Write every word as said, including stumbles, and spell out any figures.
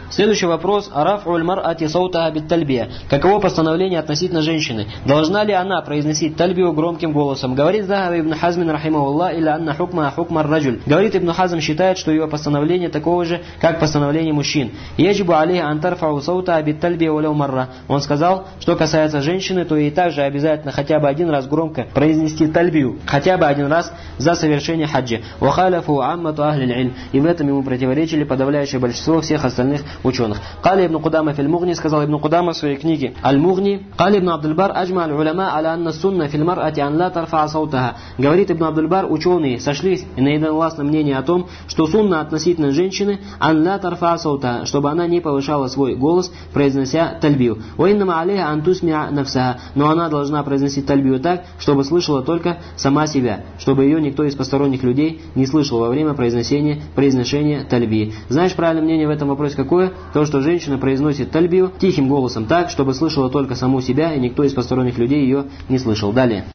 Следующий вопрос. Араф'уль мар'ати саутаха бит-тальбия. Каково постановление относительно женщины? Должна ли она произносить тальбию громким голосом? Говорит Захаби ибн Хазмин рахимахуллах, или анна хукма хукма ар-раджуль. Говорит Ибн Хазм, считает, что его постановление такого же, как постановление мужчин. Яджибу алейхи ан тарфау саутаха бит-тальбия валяу марра. Он сказал, что касается женщины, то ей также обязательно хотя бы один раз громко произнести тальбию, хотя бы один раз за совершение хаджа. Вахаляфу аммату ахлиль иль. И в этом ему противоречили подавляющее большинство всех остальных ученых. Кали ибн Кудама фил Мугни, сказал Ибн Кудама в своей книге Аль-Мугни. Кали ибн Абдул-Бар аджма аль-уляма аля анна сунна фил мар'ати ан ла тарфа саутаха. Говорит Ибн Абдул-Бар, ученые сошлись на единогласном мнении о том, что сунна относительно женщины ан ла тарфа саутаха, чтобы она не повышала свой голос, произнося тальбию. Ва иннама алейха ан тусмиа нафсаха. Но она должна произносить тальбию так, чтобы слышала только сама себя, чтобы ее никто из посторонних людей не слышал во время произнесения, произношения тальбии. Знаешь правильное мнение в этом вопросе какое? То, что женщина произносит тальбию тихим голосом так, чтобы слышала только саму себя и никто из посторонних людей ее не слышал. Далее.